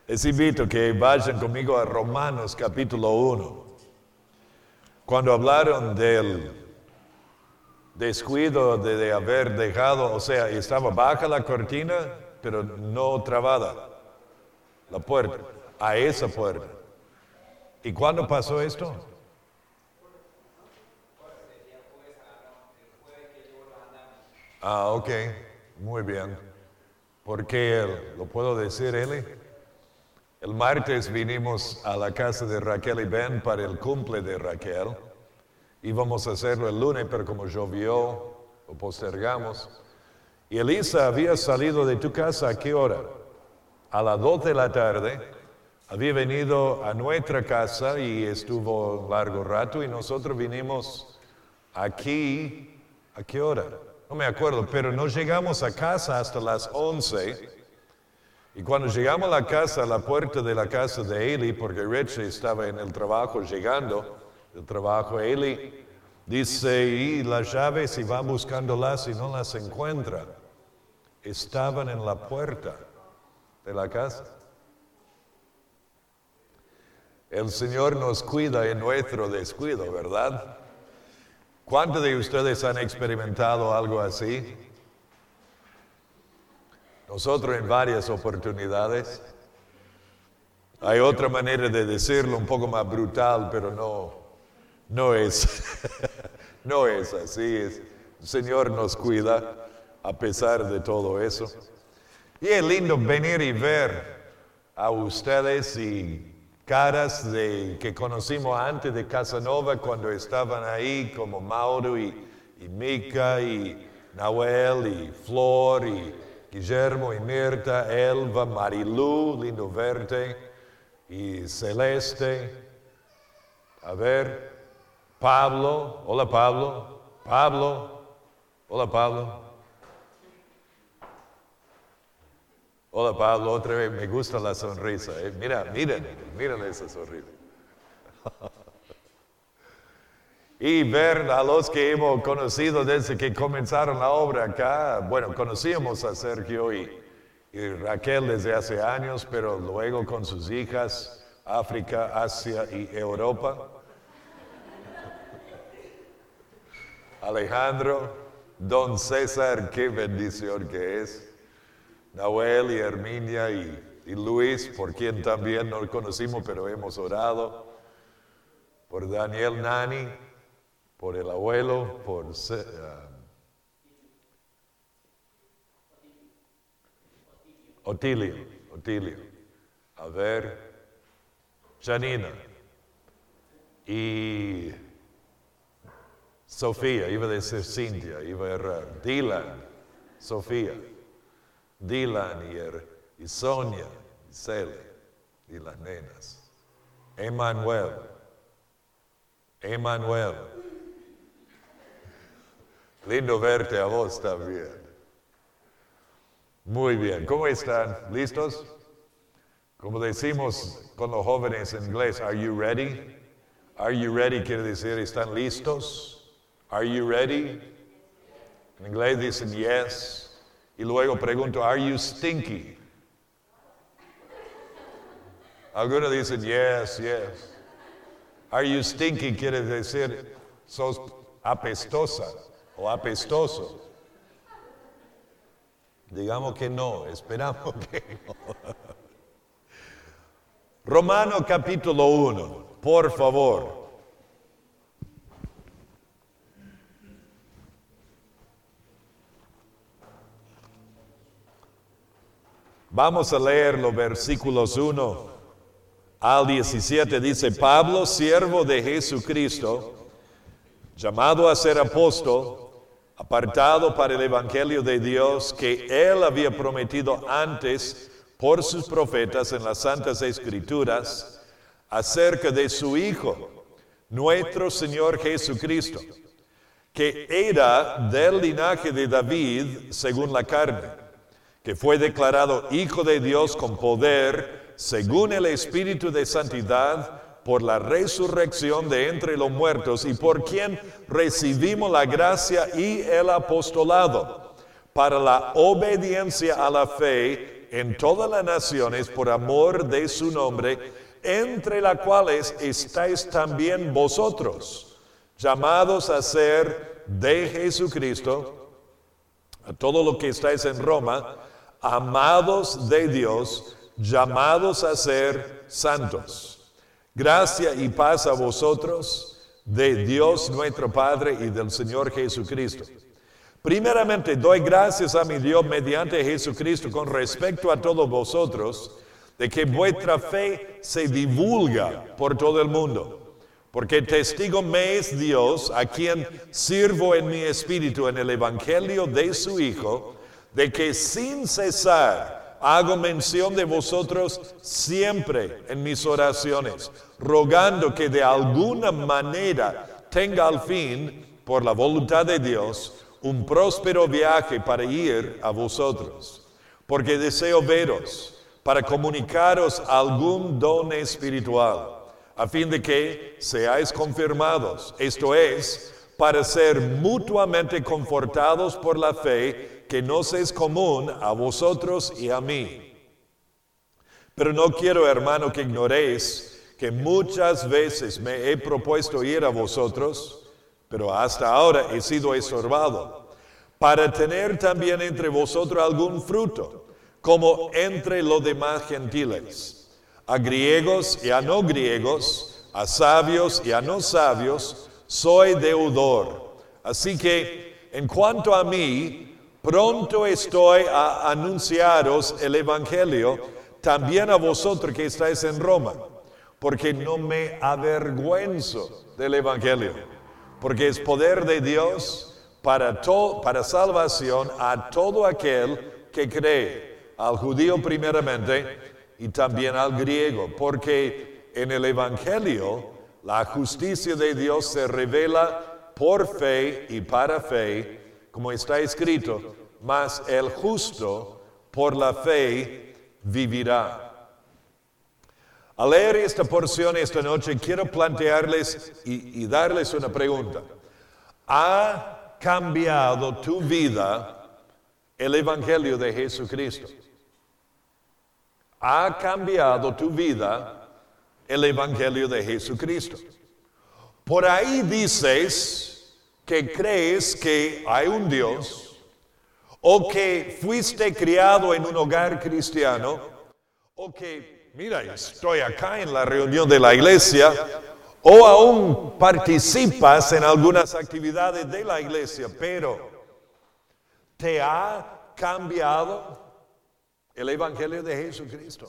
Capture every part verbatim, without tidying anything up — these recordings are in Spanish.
Les invito que vayan conmigo a Romanos capítulo uno. Cuando hablaron del descuido de, de haber dejado, o sea, estaba baja la cortina, pero no trabada la puerta, a esa puerta. ¿Y cuándo pasó esto? Ah, ok, muy bien. Porque, ¿lo puedo decir, Eli? El martes vinimos a la casa de Raquel y Ben para el cumple de Raquel. Íbamos a hacerlo el lunes, pero como llovió, lo postergamos. Y Elisa había salido de tu casa, ¿a qué hora? A las dos de la tarde. Había venido a nuestra casa y estuvo un largo rato y nosotros vinimos aquí, ¿a qué hora? No me acuerdo, pero no llegamos a casa hasta las once. Y cuando llegamos a la casa, a la puerta de la casa de Eli, porque Rich estaba en el trabajo llegando del trabajo, Eli dice, y las llaves, y va buscándolas y no las encuentra. Estaban en la puerta de la casa. El Señor nos cuida en nuestro descuido, ¿verdad? ¿Cuántos de ustedes han experimentado algo así? Nosotros en varias oportunidades. Hay otra manera de decirlo un poco más brutal, pero no, no es, no es así. Es, el Señor nos cuida a pesar de todo eso. Y es lindo venir y ver a ustedes y caras de, que conocimos antes de Casanova cuando estaban ahí, como Mauro y, y Mica y Nahuel y Flor y Guillermo y Mirta, Elva, Marilú, lindo verte, y Celeste. A ver, Pablo, hola Pablo, Pablo, hola Pablo. Hola Pablo, otra vez, me gusta la sonrisa. ¿eh? Mira, miren, miren esa sonrisa. Y ver a los que hemos conocido desde que comenzaron la obra acá. Bueno, conocíamos a Sergio y, y Raquel desde hace años, pero luego con sus hijas, África, Asia y Europa. Alejandro, Don César, qué bendición que es. Nahuel y Herminia y, y Luis, por quien también no conocimos, pero hemos orado. Por Daniel Nani, por el abuelo, por uh, Otilio, Otilio. A ver, Janina y Sofía, iba a decir Cintia, iba a errar. Dylan, Sofía. Dylan y, er, y Sonia, y Cele, y las nenas. Emanuel, Emanuel. Lindo verte a vos también. Muy bien, ¿cómo están? ¿Listos? Como decimos con los jóvenes en inglés, are you ready? Are you ready quiere decir, ¿están listos? Are you ready? En inglés dicen yes. Y luego pregunto, are you stinky? Algunos dicen, yes, yes. Are you stinky quiere decir, sos apestosa o apestoso. Digamos que no, esperamos que no. Romano capítulo uno, por favor. Vamos a leer los versículos uno al diecisiete. Dice, Pablo, siervo de Jesucristo, llamado a ser apóstol, apartado para el evangelio de Dios que él había prometido antes por sus profetas en las santas escrituras, acerca de su Hijo, nuestro Señor Jesucristo, que era del linaje de David según la carne, que fue declarado Hijo de Dios con poder, según el Espíritu de Santidad, por la resurrección de entre los muertos, y por quien recibimos la gracia y el apostolado, para la obediencia a la fe en todas las naciones por amor de su nombre, entre las cuales estáis también vosotros, llamados a ser de Jesucristo, a todos los que estáis en Roma, amados de Dios, llamados a ser santos. Gracia y paz a vosotros, de Dios nuestro Padre y del Señor Jesucristo. Primeramente, doy gracias a mi Dios mediante Jesucristo con respecto a todos vosotros, de que vuestra fe se divulga por todo el mundo. Porque testigo me es Dios, a quien sirvo en mi espíritu en el evangelio de su Hijo, de que sin cesar hago mención de vosotros siempre en mis oraciones, rogando que de alguna manera tenga al fin, por la voluntad de Dios, un próspero viaje para ir a vosotros. Porque deseo veros, para comunicaros algún don espiritual, a fin de que seáis confirmados, esto es, para ser mutuamente confortados por la fe que nos es común a vosotros y a mí. Pero no quiero, hermano, que ignoréis que muchas veces me he propuesto ir a vosotros, pero hasta ahora he sido estorbado, para tener también entre vosotros algún fruto, como entre los demás gentiles, a griegos y a no griegos, a sabios y a no sabios, soy deudor. Así que, en cuanto a mí, pronto estoy a anunciaros el Evangelio, también a vosotros que estáis en Roma, porque no me avergüenzo del Evangelio, porque es poder de Dios para, to- para salvación a todo aquel que cree, al judío primeramente y también al griego, porque en el Evangelio la justicia de Dios se revela por fe y para fe, como está escrito, mas el justo por la fe vivirá. Al leer esta porción esta noche, quiero plantearles y, y darles una pregunta. ¿Ha cambiado tu vida el Evangelio de Jesucristo? ¿Ha cambiado tu vida el Evangelio de Jesucristo? Por ahí dices que crees que hay un Dios, o que fuiste criado en un hogar cristiano, o que, mira, estoy acá en la reunión de la iglesia, o aún participas en algunas actividades de la iglesia, pero ¿te ha cambiado el Evangelio de Jesucristo?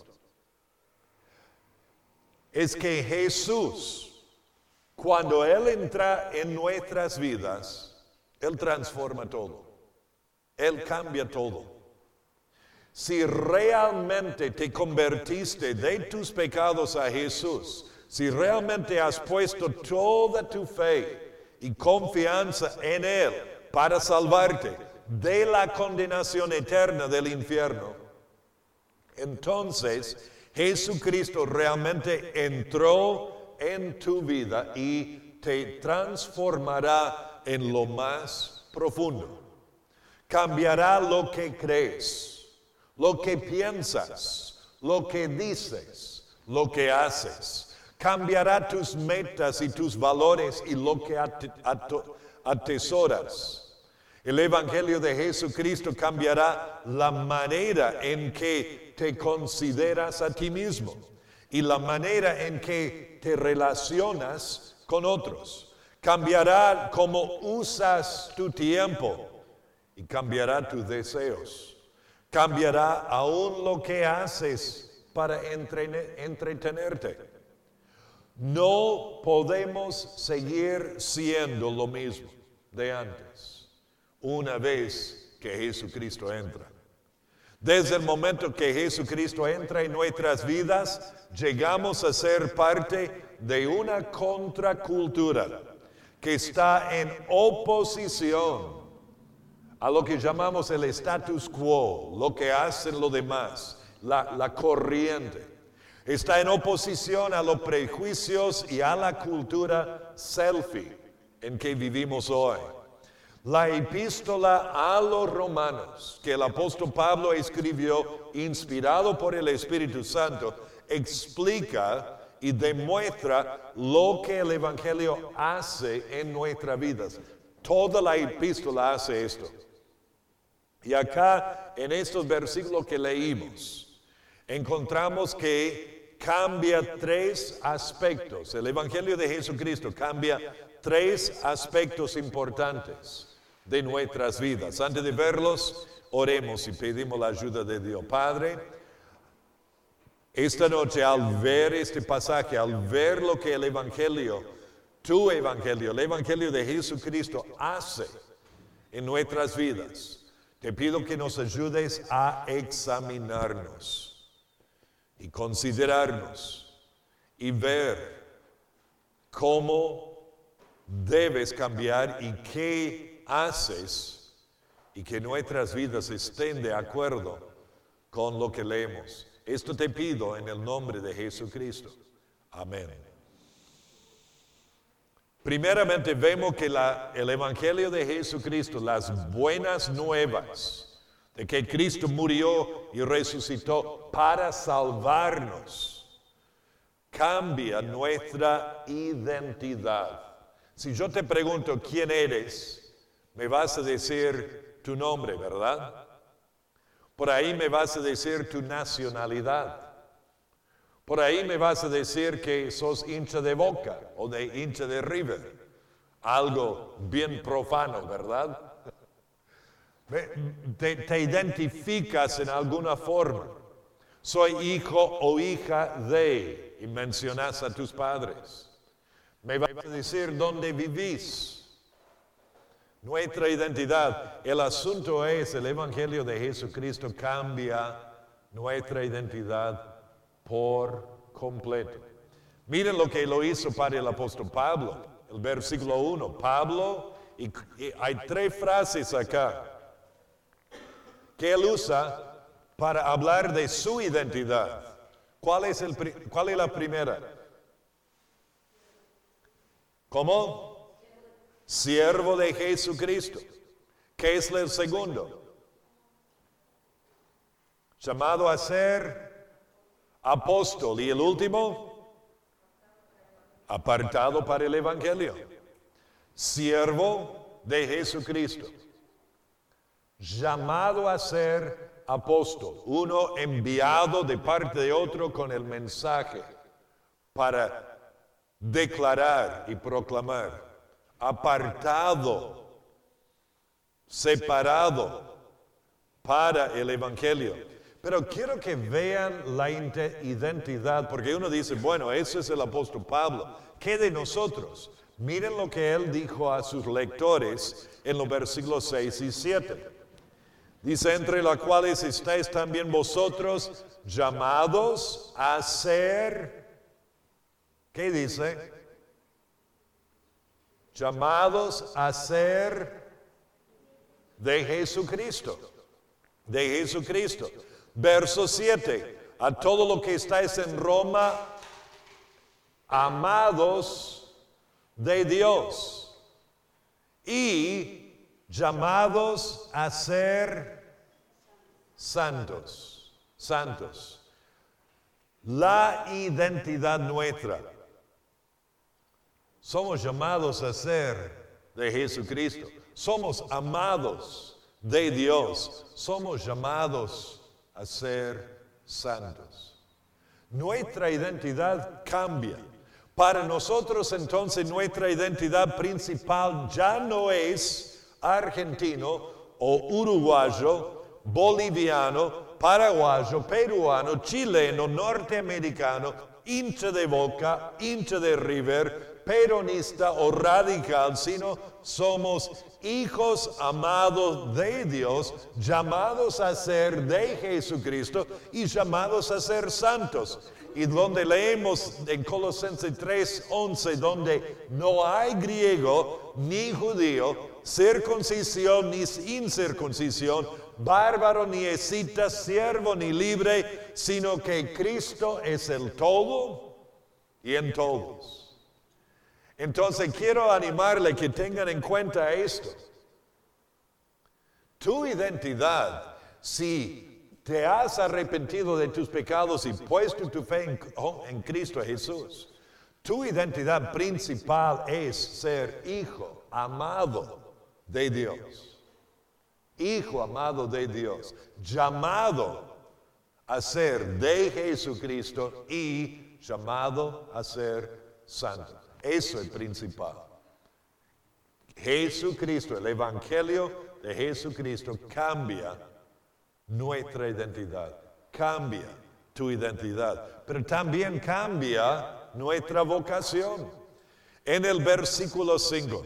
Es que Jesús, cuando Él entra en nuestras vidas, Él transforma todo. Él cambia todo. Si realmente te convertiste de tus pecados a Jesús, si realmente has puesto toda tu fe y confianza en Él para salvarte de la condenación eterna del infierno, entonces Jesucristo realmente entró en tu vida y te transformará en lo más profundo. Cambiará lo que crees, lo que piensas, lo que dices, lo que haces. Cambiará tus metas y tus valores y lo que atesoras. El Evangelio de Jesucristo cambiará la manera en que te consideras a ti mismo y la manera en que te relacionas con otros. Cambiará cómo usas tu tiempo y cambiará tus deseos. Cambiará aún lo que haces para entrene- entretenerte. No podemos seguir siendo lo mismo de antes una vez que Jesucristo entra. Desde el momento que Jesucristo entra en nuestras vidas, llegamos a ser parte de una contracultura que está en oposición a lo que llamamos el status quo, lo que hacen los demás, la, la corriente. Está en oposición a los prejuicios y a la cultura selfie en que vivimos hoy. La epístola a los romanos, que el apóstol Pablo escribió, inspirado por el Espíritu Santo, explica y demuestra lo que el Evangelio hace en nuestras vidas. Toda la epístola hace esto. Y acá, en estos versículos que leímos, encontramos que cambia tres aspectos. El Evangelio de Jesucristo cambia tres aspectos importantes de nuestras vidas. Antes de verlos, oremos y pedimos la ayuda de Dios. Padre, esta noche al ver este pasaje, al ver lo que el Evangelio, tu Evangelio, el Evangelio de Jesucristo hace en nuestras vidas, te pido que nos ayudes a examinarnos y considerarnos y ver cómo debes cambiar y qué haces y que nuestras vidas estén de acuerdo con lo que leemos. Esto te pido en el nombre de Jesucristo. Amén. Primeramente vemos que la, el Evangelio de Jesucristo, las buenas nuevas de que Cristo murió y resucitó para salvarnos, cambia nuestra identidad. Si yo te pregunto quién eres, me vas a decir tu nombre, ¿verdad? Por ahí me vas a decir tu nacionalidad. Por ahí me vas a decir que sos hincha de Boca o de hincha de River. Algo bien profano, ¿verdad? Te, te identificas en alguna forma. Soy hijo o hija de, y mencionas a tus padres. Me vas a decir dónde vivís. Nuestra identidad. El asunto es, el Evangelio de Jesucristo cambia nuestra identidad por completo. Miren lo que lo hizo para el apóstol Pablo. El versículo uno. Pablo, y, y hay tres frases acá que él usa para hablar de su identidad. ¿Cuál es, el, cuál es la primera? ¿Cómo? Siervo de Jesucristo. ¿Qué es el segundo? Llamado a ser apóstol. ¿Y el último? Apartado para el Evangelio. Siervo de Jesucristo. Llamado a ser apóstol. Uno enviado de parte de otro con el mensaje para declarar y proclamar. Apartado, separado para el Evangelio. Pero quiero que vean la identidad, porque uno dice, bueno, ese es el apóstol Pablo. ¿Qué de nosotros? Miren lo que él dijo a sus lectores en los versículos seis y siete. Dice, entre los cuales estáis también vosotros llamados a ser, ¿qué dice? Llamados a ser de Jesucristo, de Jesucristo. Verso siete, a todo lo que estáis en Roma, amados de Dios y llamados a ser santos, santos. La identidad nuestra. Somos llamados a ser de Jesucristo. Somos amados de Dios. Somos llamados a ser santos. Nuestra identidad cambia. Para nosotros entonces nuestra identidad principal ya no es argentino o uruguayo, boliviano, paraguayo, peruano, chileno, norteamericano, hincha de Boca, hincha de River, peronista o radical, sino somos hijos amados de Dios, llamados a ser de Jesucristo y llamados a ser santos. Y donde leemos en Colosenses tres once, donde no hay griego ni judío, circuncisión ni incircuncisión, bárbaro ni escita, siervo ni libre, sino que Cristo es el todo y en todos. Entonces quiero animarle que tengan en cuenta esto. Tu identidad, si te has arrepentido de tus pecados y puesto tu fe en, en Cristo Jesús, tu identidad principal es ser hijo amado de Dios. Hijo amado de Dios, llamado a ser de Jesucristo y llamado a ser santo. Eso es principal. Jesucristo, el Evangelio de Jesucristo cambia nuestra identidad, cambia tu identidad, pero también cambia nuestra vocación. En el versículo cinco,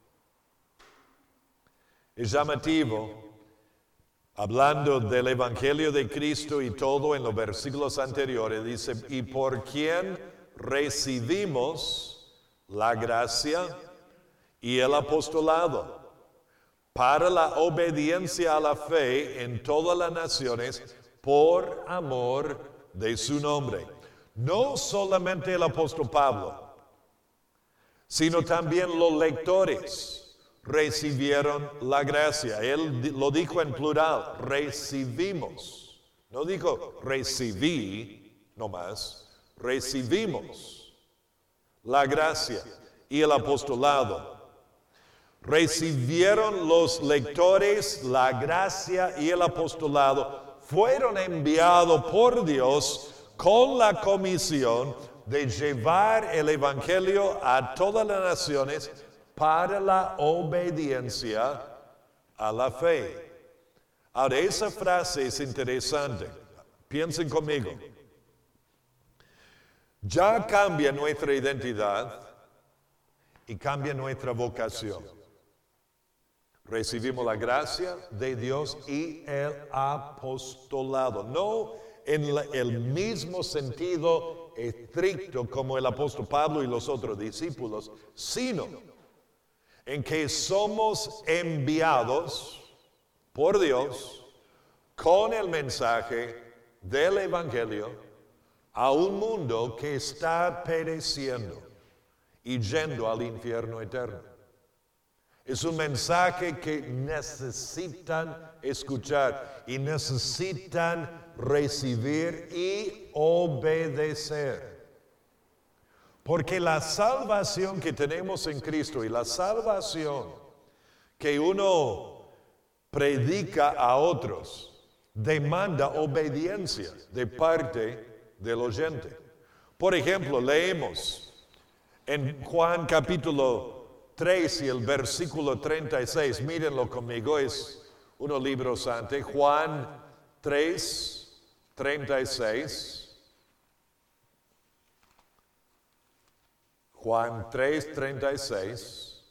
es llamativo, hablando del Evangelio de Cristo y todo en los versículos anteriores, dice, y por quien recibimos la gracia y el apostolado para la obediencia a la fe en todas las naciones por amor de su nombre. No solamente el apóstol Pablo, sino también los lectores recibieron la gracia. Él lo dijo en plural, recibimos. No dijo recibí nomás, recibimos la gracia y el apostolado. Recibieron los lectores la gracia y el apostolado, fueron enviados por Dios con la comisión de llevar el Evangelio a todas las naciones para la obediencia a la fe. Ahora, esa frase es interesante. Piensen conmigo. Ya cambia nuestra identidad y cambia nuestra vocación. Recibimos la gracia de Dios y el apostolado. No en la, el mismo sentido estricto como el apóstol Pablo y los otros discípulos, sino en que somos enviados por Dios con el mensaje del Evangelio a un mundo que está pereciendo y yendo al infierno eterno. Es un mensaje que necesitan escuchar y necesitan recibir y obedecer. Porque la salvación que tenemos en Cristo y la salvación que uno predica a otros demanda obediencia de parte del oyente. Por ejemplo, leemos en Juan capítulo tres y el versículo treinta y seis, mírenlo conmigo, es unos libros antes, Juan tres, treinta y seis. Juan tres, treinta y seis.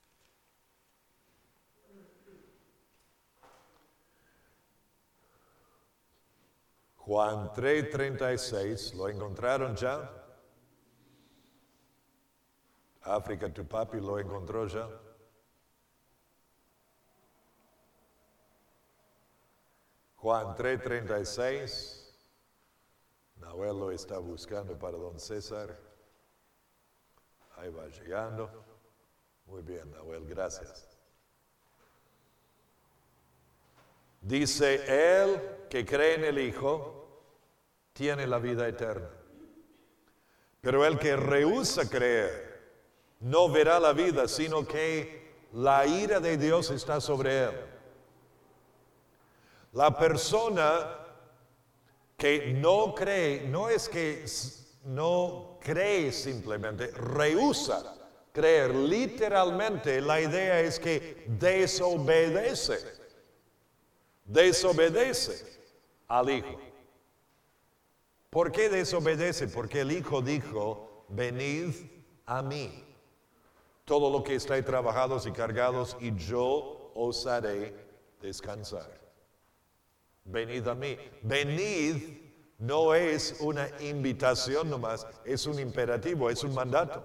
Juan tres, treinta y seis, ¿lo encontraron ya? África, tu papi lo encontró ya. Juan tres, treinta y seis. Nahuel lo está buscando para don César. Ahí va llegando. Muy bien, Nahuel, gracias. Dice, el que cree en el Hijo tiene la vida eterna. Pero el que rehúsa creer no verá la vida, sino que la ira de Dios está sobre él. La persona que no cree, no es que no cree simplemente, rehúsa creer. Literalmente la idea es que desobedece, desobedece al Hijo. ¿Por qué desobedece? Porque el Hijo dijo, venid a mí, todo lo que estáis trabajados y cargados, y yo os haré descansar. Venid a mí. Venid no es una invitación nomás, es un imperativo, es un mandato.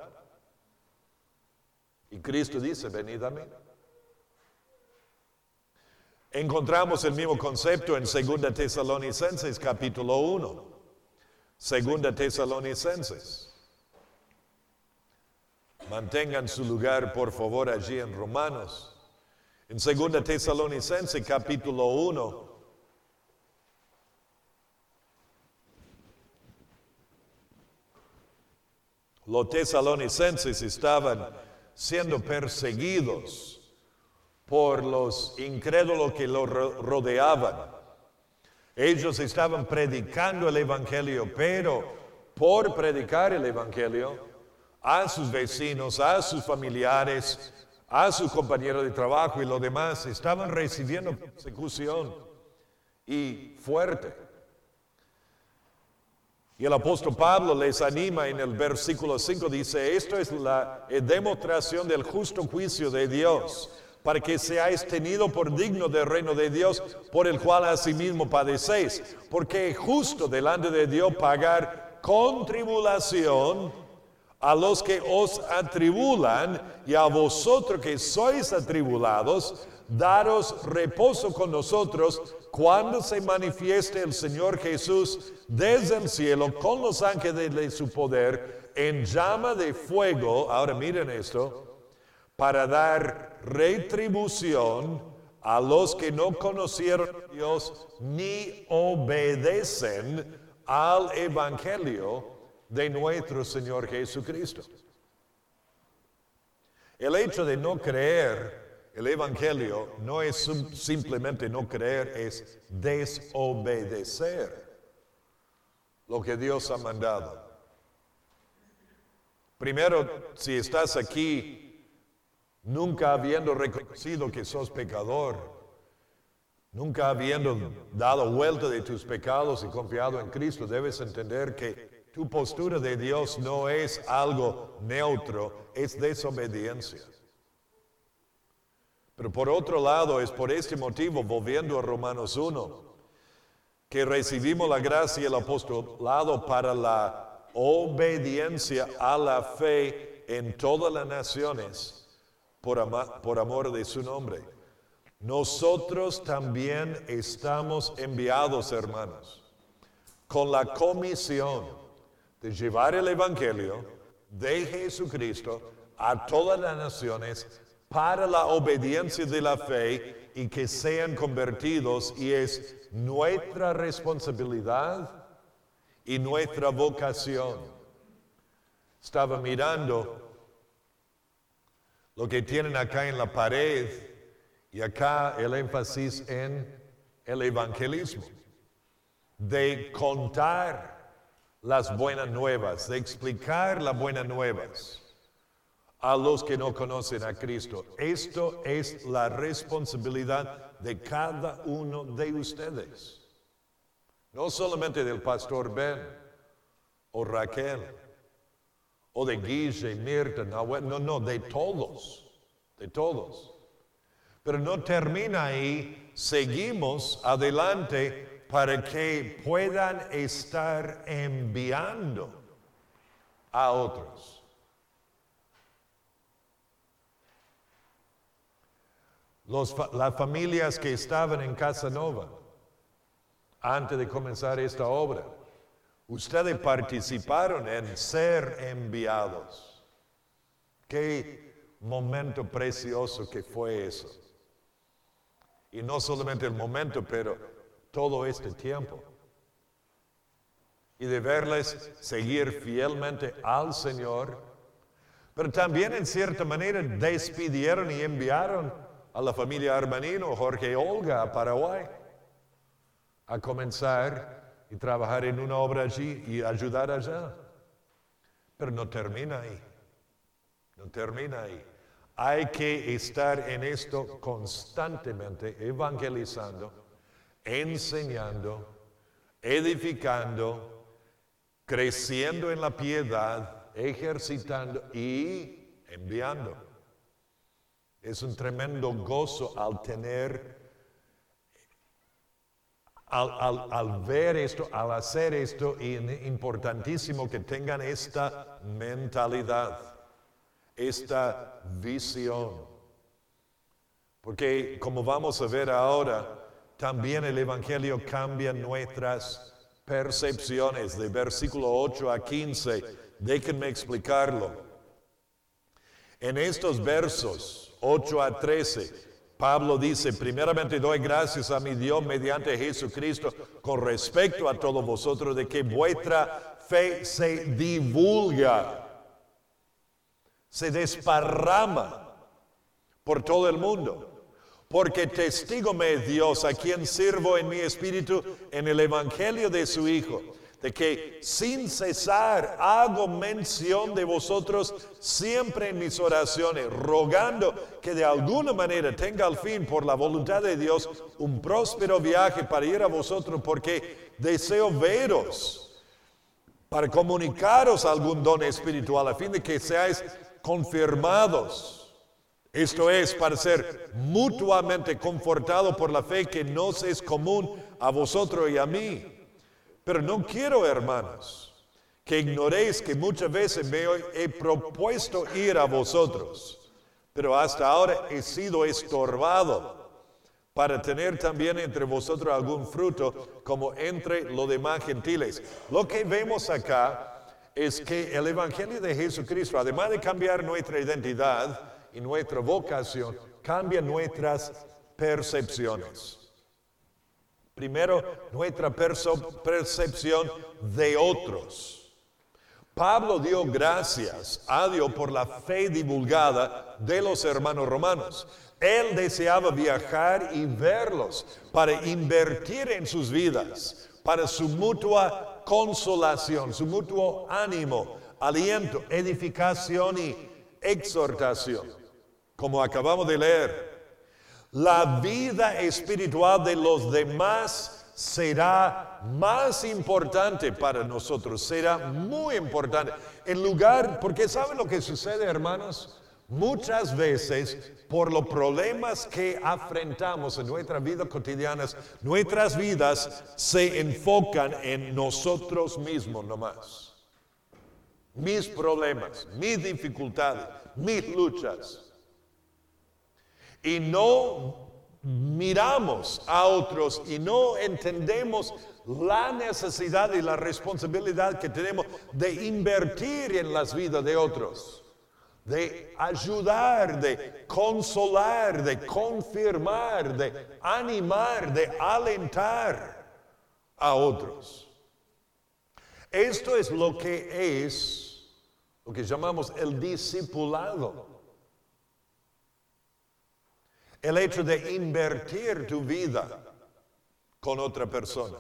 Y Cristo dice, venid a mí. Encontramos el mismo concepto en Segunda Tesalonicenses capítulo uno. Segunda Tesalonicenses. Mantengan su lugar, por favor, allí en Romanos. En segunda Tesalonicenses capítulo uno, los tesalonicenses estaban siendo perseguidos por los incrédulos que los rodeaban. Ellos estaban predicando el Evangelio, pero por predicar el Evangelio a sus vecinos, a sus familiares, a sus compañeros de trabajo y los demás, estaban recibiendo persecución y fuerte. Y el apóstol Pablo les anima en el versículo cinco, dice, esto es la demostración del justo juicio de Dios, para que seáis tenido por digno del reino de Dios, por el cual asimismo padecéis, porque es justo delante de Dios pagar con tribulación a los que os atribulan, y a vosotros que sois atribulados, daros reposo con nosotros cuando se manifieste el Señor Jesús desde el cielo con los ángeles de su poder en llama de fuego. Ahora miren esto, para dar retribución a los que no conocieron a Dios ni obedecen al Evangelio de nuestro Señor Jesucristo. El hecho de no creer el Evangelio no es simplemente no creer, es desobedecer lo que Dios ha mandado. Primero, si estás aquí nunca habiendo reconocido que sos pecador, nunca habiendo dado vuelta de tus pecados y confiado en Cristo, debes entender que tu postura de Dios no es algo neutro, es desobediencia. Pero por otro lado, es por este motivo, volviendo a Romanos uno, que recibimos la gracia y el apostolado para la obediencia a la fe en todas las naciones por, ama- por amor de su nombre. Nosotros también estamos enviados, hermanos, con la comisión de llevar el Evangelio de Jesucristo a todas las naciones para la obediencia de la fe y que sean convertidos, y es nuestra responsabilidad y nuestra vocación. Estaba mirando lo que tienen acá en la pared y acá el énfasis en el evangelismo, de contar las buenas nuevas, de explicar las buenas nuevas a los que no conocen a Cristo. Esto es la responsabilidad de cada uno de ustedes. No solamente del pastor Ben, o Raquel, o de Guille, Mirta, no, no, no, de todos, de todos. Pero no termina ahí, seguimos adelante para que puedan estar enviando a otros. Los, las familias que estaban en Casanova antes de comenzar esta obra, ustedes participaron en ser enviados. Qué momento precioso que fue eso. Y no solamente el momento, pero todo este tiempo. Y de verles seguir fielmente al Señor, pero también en cierta manera despidieron y enviaron a la familia Armanino, Jorge y Olga, a Paraguay, a comenzar y trabajar en una obra allí y ayudar allá. Pero no termina ahí, no termina ahí. Hay que estar en esto constantemente, evangelizando, enseñando, edificando, creciendo en la piedad, ejercitando y enviando. Es un tremendo gozo al tener, al, al, al ver esto, al hacer esto, y es importantísimo que tengan esta mentalidad, esta visión. Porque como vamos a ver ahora, también el Evangelio cambia nuestras percepciones. De versículo ocho a quince, déjenme explicarlo. En estos versos ocho a trece, Pablo dice, primeramente doy gracias a mi Dios mediante Jesucristo con respecto a todos vosotros de que vuestra fe se divulga, se desparrama por todo el mundo. Porque testigo me es Dios, a quien sirvo en mi espíritu en el evangelio de su Hijo, de que sin cesar hago mención de vosotros siempre en mis oraciones, rogando que de alguna manera tenga al fin, por la voluntad de Dios, un próspero viaje para ir a vosotros, porque deseo veros, para comunicaros algún don espiritual, a fin de que seáis confirmados. Esto es, para ser mutuamente confortados por la fe que nos es común a vosotros y a mí. Pero no quiero, hermanos, que ignoréis que muchas veces me he propuesto ir a vosotros, pero hasta ahora he sido estorbado para tener también entre vosotros algún fruto, como entre los demás gentiles. Lo que vemos acá es que el Evangelio de Jesucristo, además de cambiar nuestra identidad y nuestra vocación, cambia nuestras percepciones. Primero, nuestra perso- percepción de otros. Pablo dio gracias a Dios por la fe divulgada de los hermanos romanos. Él deseaba viajar y verlos para invertir en sus vidas, para su mutua consolación, su mutuo ánimo, aliento, edificación y exhortación. Como acabamos de leer, la vida espiritual de los demás será más importante para nosotros, será muy importante. En lugar, porque ¿saben lo que sucede, hermanos? Muchas veces, por los problemas que afrontamos en nuestras vidas cotidianas, nuestras vidas se enfocan en nosotros mismos nomás. Mis problemas, mis dificultades, mis luchas. Y no miramos a otros y no entendemos la necesidad y la responsabilidad que tenemos de invertir en las vidas de otros, de ayudar, de consolar, de confirmar, de animar, de alentar a otros. Esto es lo que es, lo que llamamos el discipulado. El hecho de invertir tu vida con otra persona.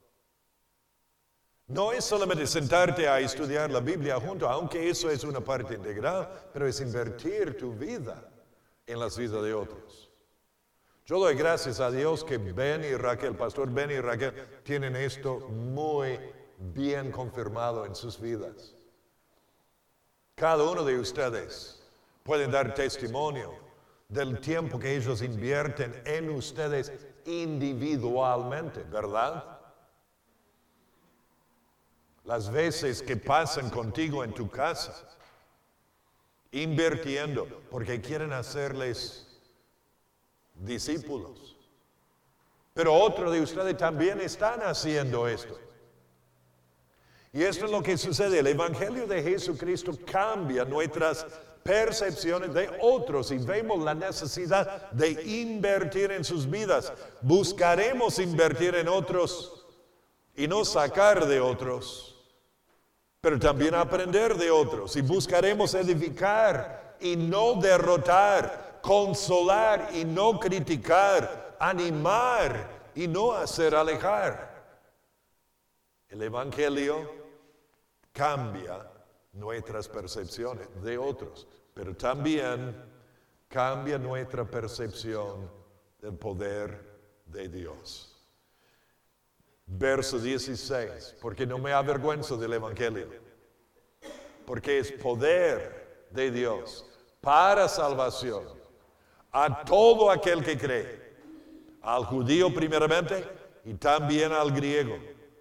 No es solamente sentarte a estudiar la Biblia junto, aunque eso es una parte integral, pero es invertir tu vida en las vidas de otros. Yo doy gracias a Dios que Ben y Raquel, pastor Ben y Raquel, tienen esto muy bien confirmado en sus vidas. Cada uno de ustedes pueden dar testimonio del tiempo que ellos invierten en ustedes individualmente, ¿verdad? Las veces que pasan contigo en tu casa, invirtiendo, porque quieren hacerles discípulos. Pero otros de ustedes también están haciendo esto. Y esto es lo que sucede. El Evangelio de Jesucristo cambia nuestras percepciones de otros y vemos la necesidad de invertir en sus vidas. Buscaremos invertir en otros y no sacar de otros, pero también aprender de otros. Y buscaremos edificar y no derrotar, consolar y no criticar, animar y no hacer alejar. El Evangelio cambia nuestras percepciones de otros, pero también cambia nuestra percepción del poder de Dios. Verso dieciséis, porque no me avergüenzo del Evangelio, porque es poder de Dios para salvación a todo aquel que cree, al judío primeramente y también al griego.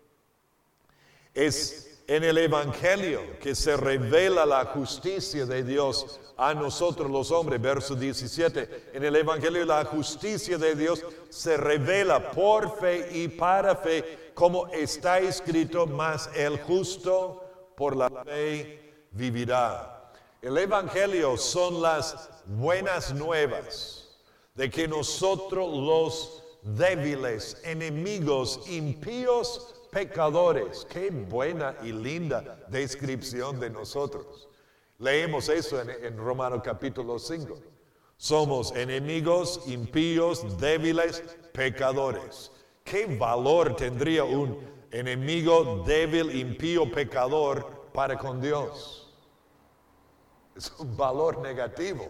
Es en el Evangelio que se revela la justicia de Dios a nosotros los hombres. Verso diecisiete. En el Evangelio la justicia de Dios se revela por fe y para fe, como está escrito, mas el justo por la fe vivirá. El Evangelio son las buenas nuevas de que nosotros los débiles, enemigos, impíos, pecadores. Qué buena y linda descripción de nosotros. Leemos eso en, en Romanos capítulo cinco. Somos enemigos, impíos, débiles, pecadores. ¿Qué valor tendría un enemigo, débil, impío, pecador para con Dios? Es un valor negativo.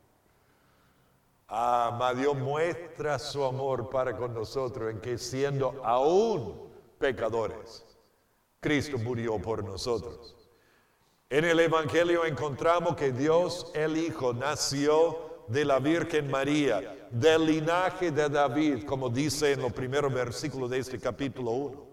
Ah, mas Dios muestra su amor para con nosotros en que siendo aún pecadores, Cristo murió por nosotros. En el Evangelio encontramos que Dios, el Hijo, nació de la Virgen María, del linaje de David, como dice en los primeros versículos de este capítulo uno.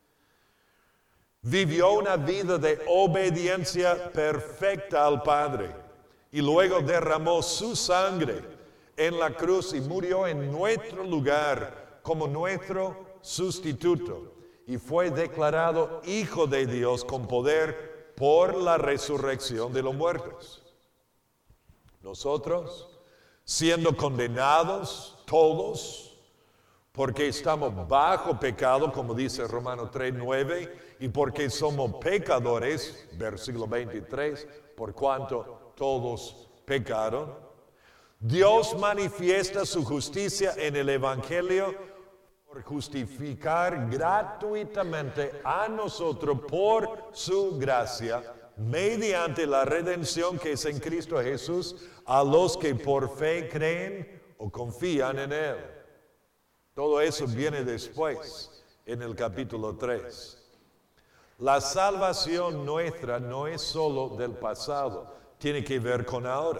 Vivió una vida de obediencia perfecta al Padre y luego derramó su sangre en la cruz y murió en nuestro lugar como nuestro sustituto y fue declarado Hijo de Dios con poder por la resurrección de los muertos. Nosotros, siendo condenados todos, porque estamos bajo pecado, como dice Romanos tres, nueve, y porque somos pecadores, versículo veintitrés, por cuanto todos pecaron, Dios manifiesta su justicia en el Evangelio por justificar gratuitamente a nosotros por su gracia, mediante la redención que es en Cristo Jesús, a los que por fe creen o confían en Él. Todo eso viene después, en el capítulo tres. La salvación nuestra no es solo del pasado, tiene que ver con ahora.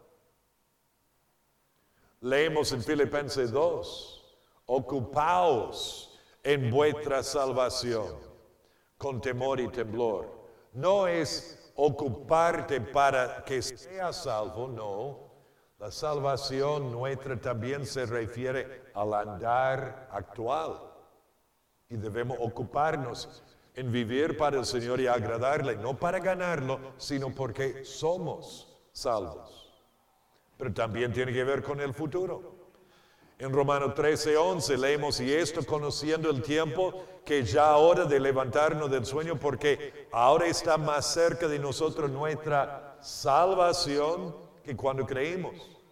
Leemos en Filipenses dos, ocupaos en vuestra salvación, con temor y temblor. No es ocuparte para que seas salvo, no. La salvación nuestra también se refiere al andar actual. Y debemos ocuparnos en vivir para el Señor y agradarle, no para ganarlo, sino porque somos salvos. Pero también tiene que ver con el futuro. En Romanos trece, once leemos, y esto conociendo el tiempo, que ya ahora de levantarnos del sueño, porque ahora está más cerca de nosotros nuestra salvación que cuando creímos.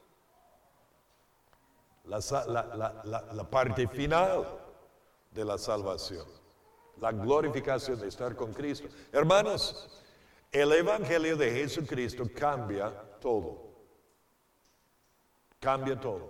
La, la, la, la, la parte final de la salvación, la glorificación de estar con Cristo. Hermanos, el Evangelio de Jesucristo cambia todo. Cambia todo.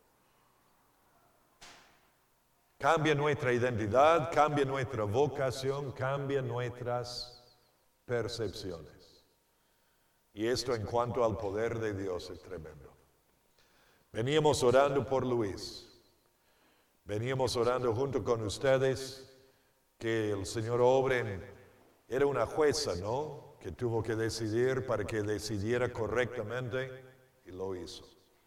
Cambia nuestra identidad, cambia nuestra vocación, cambia nuestras percepciones. Y esto en cuanto al poder de Dios es tremendo. Veníamos orando por Luis. Veníamos orando junto con ustedes que el Señor obre en, era una jueza, ¿no? Que tuvo que decidir para que decidiera correctamente y lo hizo.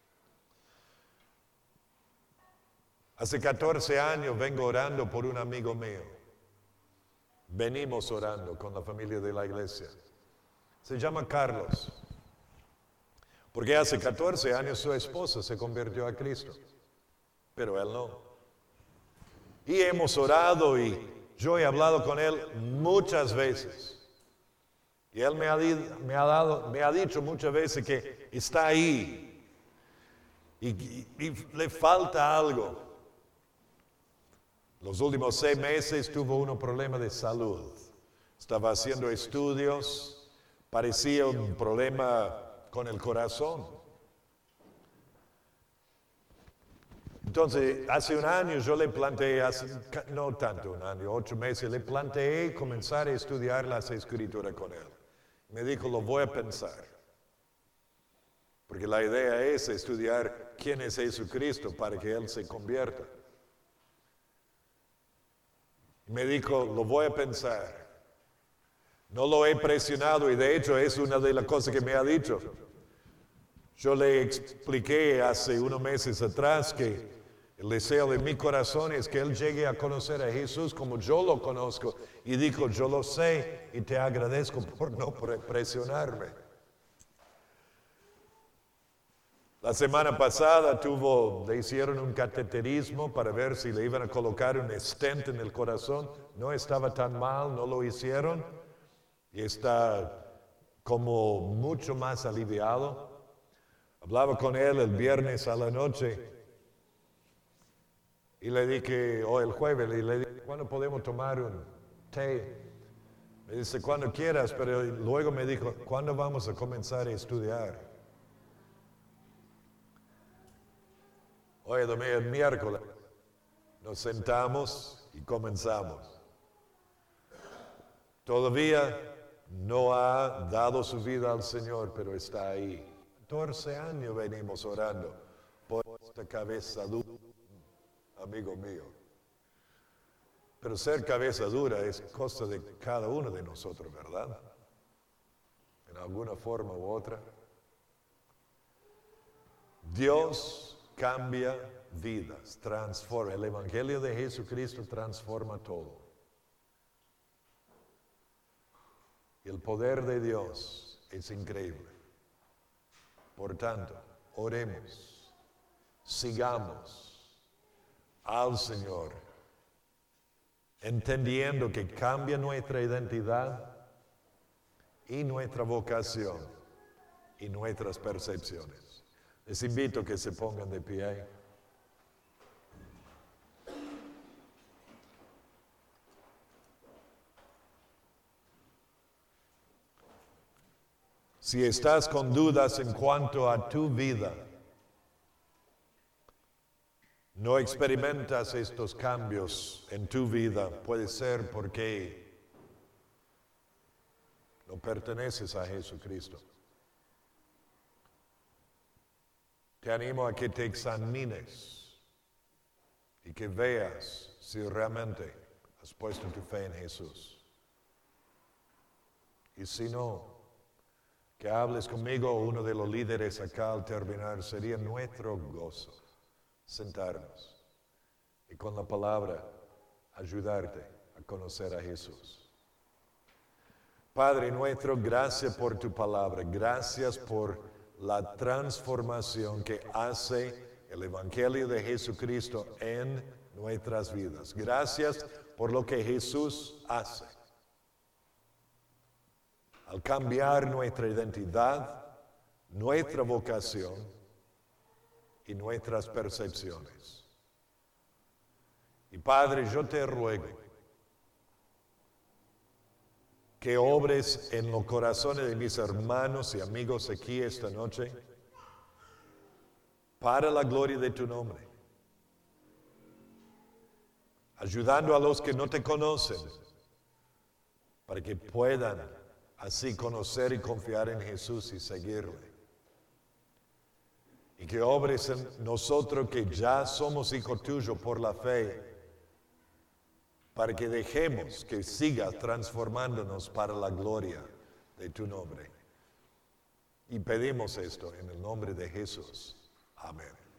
Hace catorce años vengo orando por un amigo mío. Venimos orando con la familia de la iglesia. Se llama Carlos. Porque hace catorce años su esposa se convirtió a Cristo. Pero él no. Y hemos orado y yo he hablado con él muchas veces. Y él me ha, me ha, dado, me ha dicho muchas veces que está ahí. Y, y, y le falta algo. Los últimos seis meses tuvo un problema de salud. Estaba haciendo estudios, parecía un problema con el corazón. Entonces, hace un año yo le planteé, hace, no tanto un año, ocho meses, le planteé comenzar a estudiar las escrituras con él. Me dijo, lo voy a pensar. Porque la idea es estudiar quién es Jesucristo para que él se convierta. Me dijo, lo voy a pensar. No lo he presionado y de hecho es una de las cosas que me ha dicho. Yo le expliqué hace unos meses atrás que el deseo de mi corazón es que él llegue a conocer a Jesús como yo lo conozco. Y dijo, yo lo sé y te agradezco por no presionarme. La semana pasada tuvo, le hicieron un cateterismo para ver si le iban a colocar un stent en el corazón. No estaba tan mal, no lo hicieron. Y está como mucho más aliviado. Hablaba con él el viernes a la noche. Y le dije, o el jueves, y le dije, ¿cuándo podemos tomar un té? Me dice, cuando quieras, pero luego me dijo, ¿cuándo vamos a comenzar a estudiar? Hoy domingo, el miércoles, nos sentamos y comenzamos. Todavía no ha dado su vida al Señor, pero está ahí. catorce años venimos orando por esta cabeza dura, amigo mío. Pero ser cabeza dura es cosa de cada uno de nosotros, ¿verdad? En alguna forma u otra. Dios cambia vidas, transforma. El Evangelio de Jesucristo transforma todo. Y el poder de Dios es increíble. Por tanto, oremos, sigamos al Señor, entendiendo que cambia nuestra identidad y nuestra vocación y nuestras percepciones. Les invito a que se pongan de pie. Si estás con dudas en cuanto a tu vida, no experimentas estos cambios en tu vida, puede ser porque no perteneces a Jesucristo. Te animo a que te examines y que veas si realmente has puesto tu fe en Jesús. Y si no, que hables conmigo o uno de los líderes acá al terminar. Sería nuestro gozo sentarnos y con la palabra ayudarte a conocer a Jesús. Padre nuestro, gracias por tu palabra. Gracias por la transformación que hace el Evangelio de Jesucristo en nuestras vidas. Gracias por lo que Jesús hace. Al cambiar nuestra identidad, nuestra vocación y nuestras percepciones. Y Padre, yo te ruego que obres en los corazones de mis hermanos y amigos aquí esta noche para la gloria de tu nombre, ayudando a los que no te conocen para que puedan así conocer y confiar en Jesús y seguirle. Y que obres en nosotros que ya somos hijos tuyos por la fe, para que dejemos que sigas transformándonos para la gloria de tu nombre. Y pedimos esto en el nombre de Jesús. Amén.